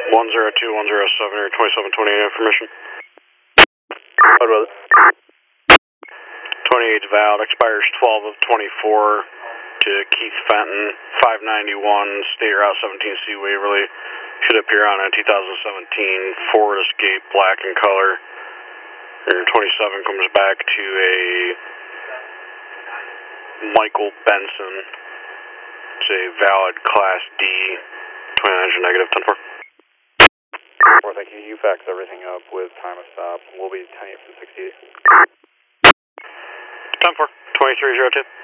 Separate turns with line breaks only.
102-107 or 2728 information.
What was it?
28's valid, expires 12 of 24 to Keith Fenton, 591 State Route 17C Waverly. Should appear on a 2017 Ford Escape, black in color. Your 27 comes back to a Michael Benson. It's a valid Class D, 29 engine negative, 10-4.
Thank you. You fax everything up with time of stop. We'll be 10-8 from 68.
10-4, 2302.